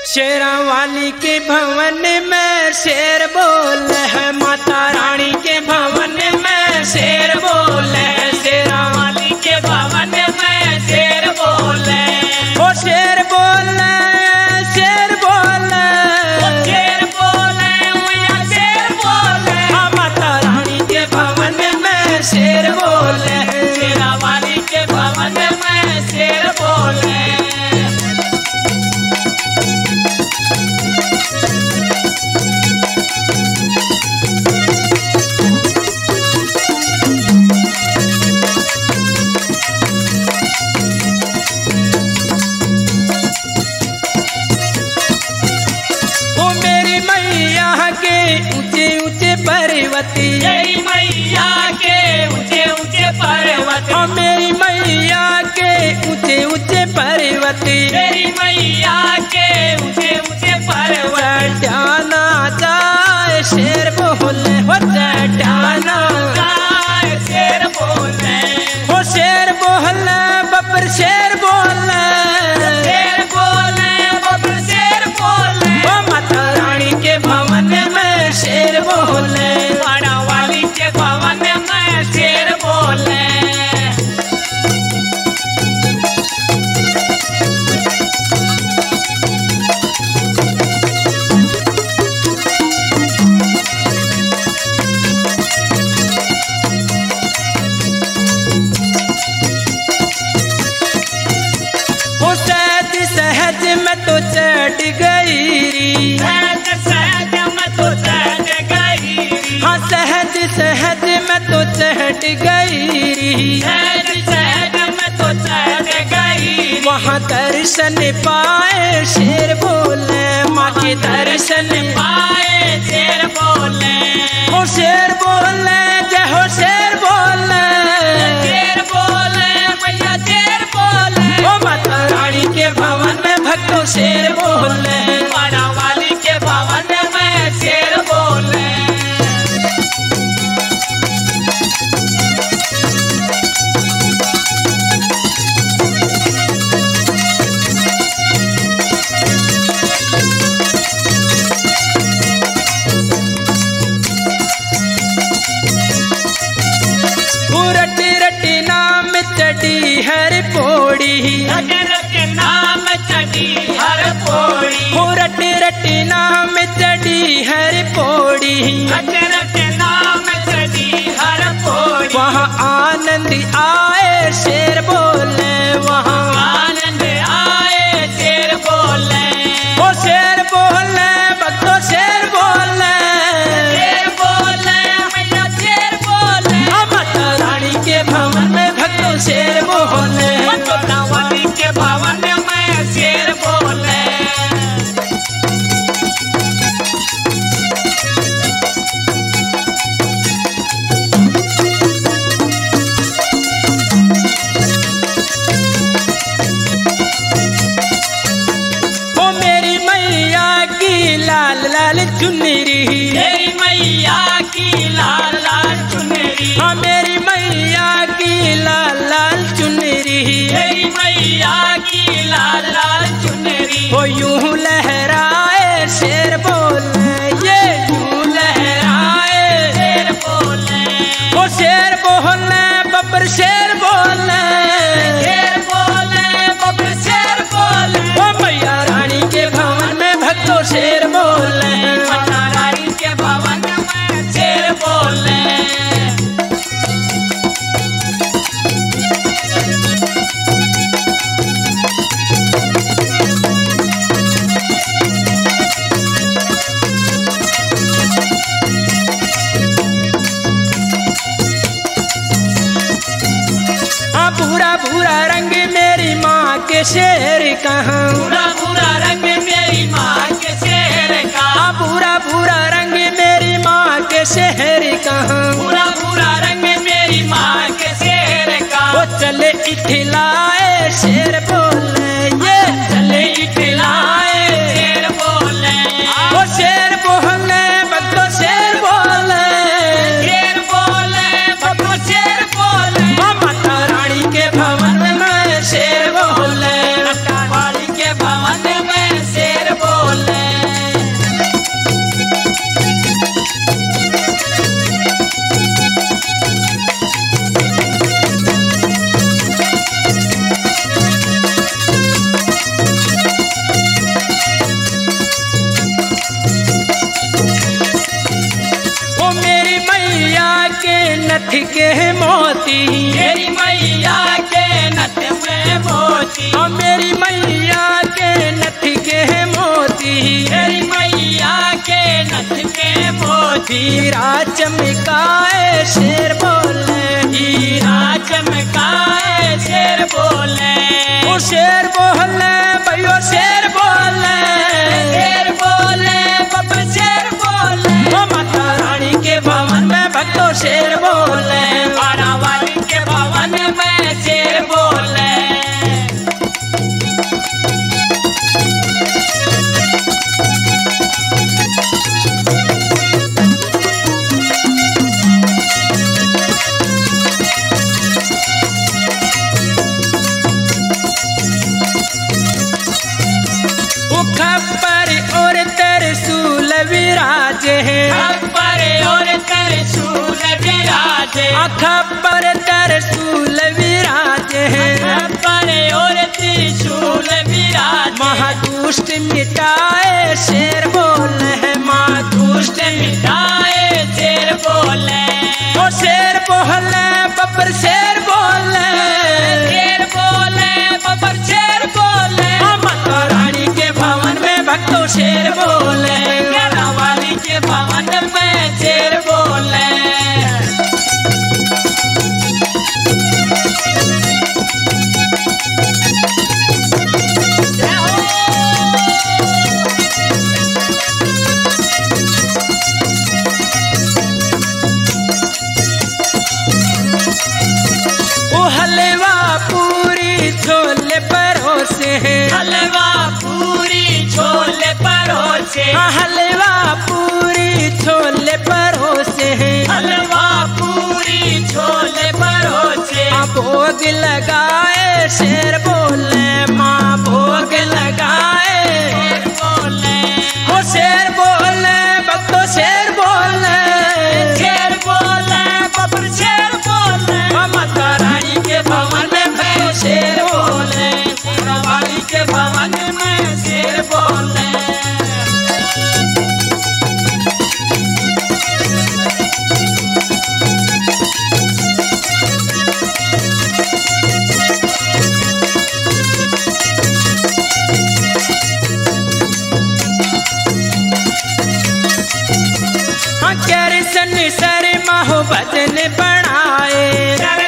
शेरा वाली के भवन में शेर बोल है, माता रानी के भवन में शेर बोल है, शेरा वाली के भवन में शेर बोल है, ओ शेर बोल है, शेर बोल है, शेर बोल है, शेर बोल है, माता रानी के भवन में शेर बोल है, शेरा वाली के भवन में शेर बोल है। ऊंचे ऊंचे पर्वत, मेरी मैया के ऊंचे ऊंचे पर्वत, और मेरी मैया के ऊंचे ऊंचे पर्वत, मेरी मैया के ऊंचे ऊंचे पर्वत, चढ़ाना जाए शेर बोले, हो चढ़ाना जाए शेर बोले, हो शेर बोले बब्बर शेर बोले, शेर बोले बब्बर शेर बोले, ओ माता रानी के भवन में शेर बोले, वाड़ा वाली के भवन में शेर बोले। वो सहज सहज में तो चढ़ गई, सहज सहज में तो चढ़ गई, हाँ सहज सहज में तो चढ़ गई, सहज सहज में तो चढ़ गई, वहाँ दर्शन पाए शेर बोले, माँ के दर्शन पाए शेर बोले, हो शेर बोले जय हो शेर बोले, शेर बोले मैया शेर बोले, ओ माता रानी के भवन में भक्तों शेर बोले, वाड़ा वाली के भवन में शेर बोले। रटी रटी नाम चढ़ी हर पौड़ी, रटी नाम चढ़ी हर पौड़ी, हो रटी रटी नाम चढ़ी हर पौड़ी, रटी नाम चढ़ी हर पौड़ी, वहाँ आनंद आए शेर बोले, वहाँ आनंद आए शेर बोले, ओ शेर बोले भक्तों शेर बोले, शेर बोले मैया शेर बोले, माता रानी के भवन में भक्तों शेर बोले, माता वाली के भवन में शेर बोले। ओ मेरी मैया की लाल लाल चुनरी, मेरी मैया की लाल लाल चुनरी, हाँ मेरी मैया की लाल लाल चुनरी, मेरी मैया की लाल लाल चुनरी, वो यूं लहराए शेर बोले, ये यूं लहराए शेर बोले, वो शेर बोले बब्बर शेर बोले, शेर बोले बब्बर शेर बोले, वो मैया रानी के भवन में भक्तों शेर बोले, माता रानी के भवन में शेर बोले। भूरा भूरा रंग मेरी माँ के शेर कहाँ, भूरा भूरा रंग मेरी माँ के शेर कहाँ, भूरा भूरा रंग मेरी माँ के शेर कहाँ, भूरा भूरा रंग मेरी माँ के शेर कहाँ, वो चले इठलाए शेर बोले, ये चले इठलाए शेर बोले, वो शेर बोले बच्चों शेर बोले, शेर बोले बच्चों शेर बोले, माता रानी के भवन में शेर बोले, माता वाली के भवन में नथ के मोती, मेरी मैया के नथ में मोती, मेरी मैया के नथ के मोती, मेरी मैया के नथ के मोती। हीरा चमकाए शेर बोले, हीरा चमकाए शेर बोले, ओ शेर बोले भयो शेर बोले, शेर बोले बब्बर शेर बोले, ओ माता रानी के भवन में भक्तों शेर बोले, बाड़ा वाली के भवन में शेर बोले। खप्पर और त्रिशूल विराजे हैं, खप्पर और त्रिशूल विराजे, खप्पर त्रिशूल विराजे हैं, खप्पर और त्रिशूल विराजे। महादुष्ट मिटाए शेर बोले हैं, दुष्ट मिटाए शेर बोले, ओ शेर बोले बब्बर शेर बोले, शेर बोले बब्बर शेर बोले, माता रानी के भवन में भक्तों शेर बोले, बाड़ा वाली के भवन में शेर बोले। ओ हलवा पूरी छोले परोसे हैं, हलवा पूरी छोले परोसे, हलवा पूरी छोले परोसे हैं, हलवा पूरी छोले परोसे। भोग लगाए शेर बोले, माँ भोग लगाए शेर बोले, हो शेर बोले भक्तों शेर बोले, शेर बोले बब्बर शेर बोले, माता रानी के भवन में भक्तों शेर बोले, बाड़ा वाली के भवन में शेर बोले। कृष्ण सर माहो भजन बनाए,